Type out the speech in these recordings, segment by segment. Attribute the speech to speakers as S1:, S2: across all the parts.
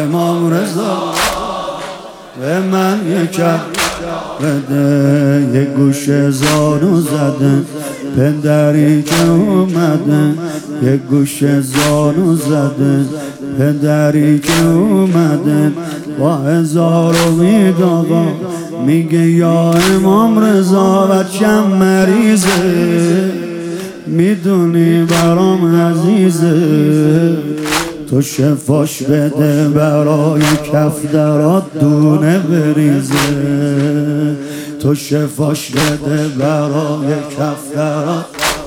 S1: امام رضا به من یکم بده، یک گوشه زانو زده پدری که اومده، یک گوشه زانو زده پدری که اومده، با هزار امید آقا میگه یا امام رضا بچم مریضه، میدونی برام عزیزه، تو شفاش بده برای کف درات دونه بریزه، تو شفاش بده برای کف درات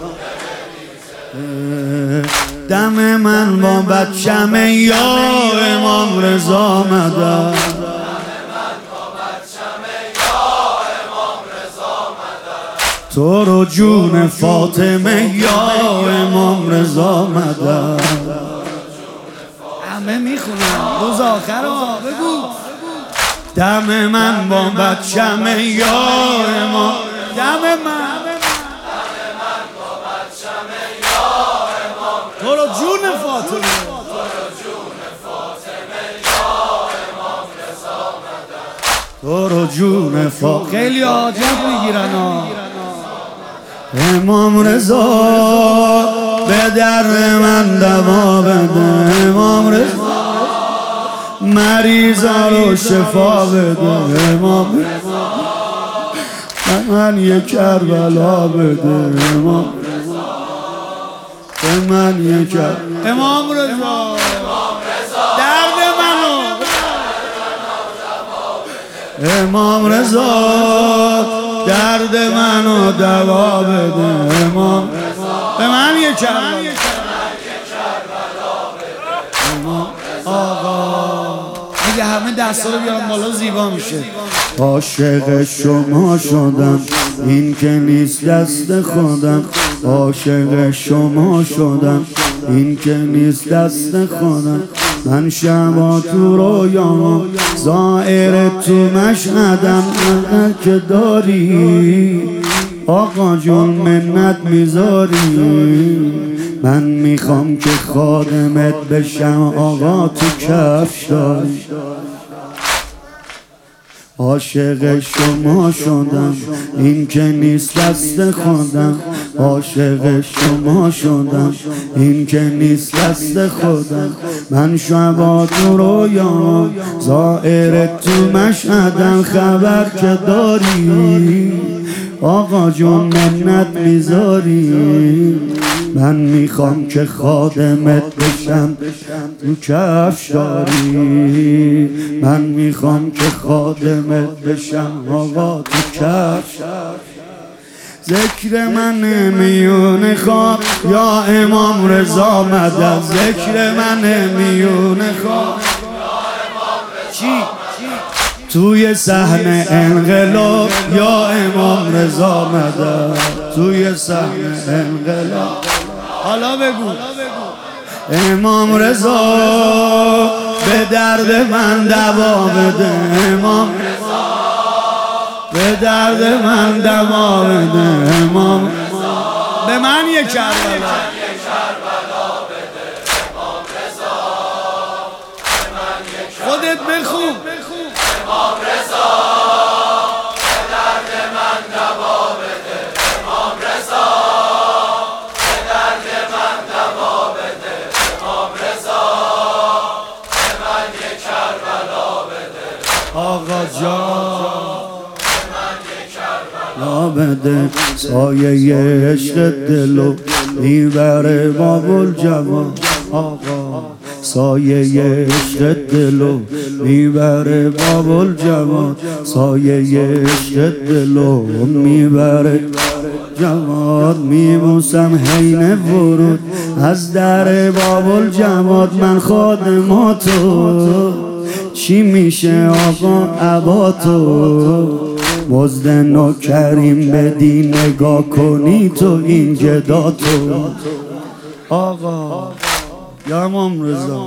S1: دم من با بچم یا امام رضا مدد، تو رو جون فاطمه یا امام رضا مدد. همه میخونن روز آخر ها بگو دم من با بچم یا امام، دم من با بچم یا امام، تو رو جون فاطمه یا امام رضا مدد، تو رو جون فاطمه. خیلی حاجت میگیرن ها. امام رضا به در من دوا بده، امام رضا مریضا رو شفا بده، امام رضا به من یک کربلا بده، امام رضا به من یک امام رضا درد منو، امام رضا درد منو دوا بده، امام به من یک کربلا، امام آقا میگه همه دستا رو بیارم بالا زیبا میشه. عاشق شما شدم این که نیست دست خودم، عاشق شما شدم این که نیست دست خودم، من شبا تو رویام ظاهر تو مشهدم، که داری آقا جون منت میذاری، من میخوام که خادمت بشم آقا تو کفشای، عاشق شما شدم این که نیست دست خودم، عاشق شما شدم این که نیست دست خودم، من شبا تو رویام ظاهر تو مشهدم، خبر که داری آقا جون منت میذاری، من میخوام که خادمت بشم تو کفشاری، من میخوام که خادمت بشم آقا تو کفشاری، ذکر من میون خواب یا امام رضا مدد، ذکر من میون خواب چی؟ توی صحنه انقلاب یا امام رضا مدد، توی صحنه انقلاب. حالا بگو امام رضا به درد من دوا بده، امام رضا به درد من دوا بده، امام به من یک کربلا بده، امام رضا به من یک خودت بخون، امام رضا به درد من دوا بده، امام رضا به درد من دوا بده، امام رضا به من یک کربلا بده، آقا جان به من یک کربلا بده، سایه عشق دلو میبره بابالجوان، آقا سایه عشق دلو میبره بابالجوان، سایه عشق دلو میبره جواد، میبوسم حین ورود از در بابالجواد، من خادماتو چی میشه آقا عباتو، مزد نوکریم بدی نگاه کنی تو این جداتو، آقا یا امام رضا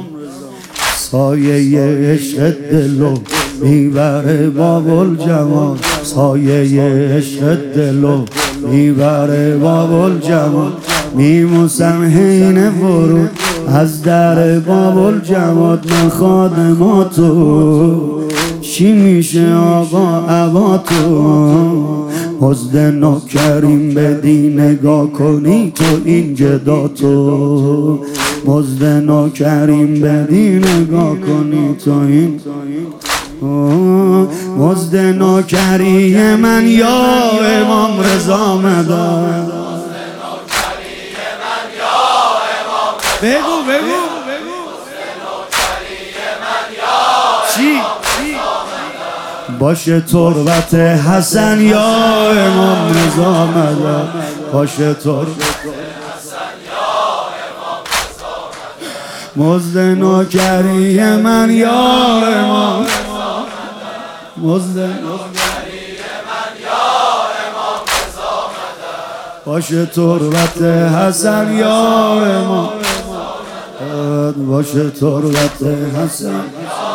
S1: سایه عشق دلو میبره بابالجواد، سایه عشق دلو میبره بابالجواد، میموسم حین ورود از در باب‌الجواد من خادماتو چی میشه آقا عباتو حسد ناکریم بدی نگاه کنی تو این جداتو مزد ناکریم بدی نگاه کنی تو این مزد ناکری من یا امام رضا مدار بگو چی؟ باشه تربت حسن یا امام رضا مدار باشه تربت حسن یا امام رضا مدار مزد ناکری من یا امام مزد ناکری من یا امام رضا مدار باشه تربت حسن یا امام باشه تربت حسن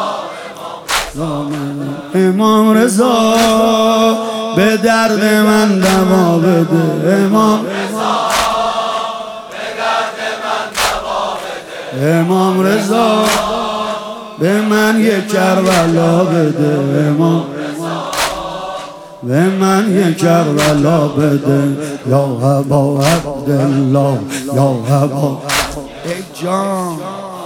S1: امام رضا به درد من دوا بده امام رضا به درد من دوا بده امام رضا به من یک کربلا بده امام رضا به من یک کربلا بده یا ابا عبدالله یا ابا ای جان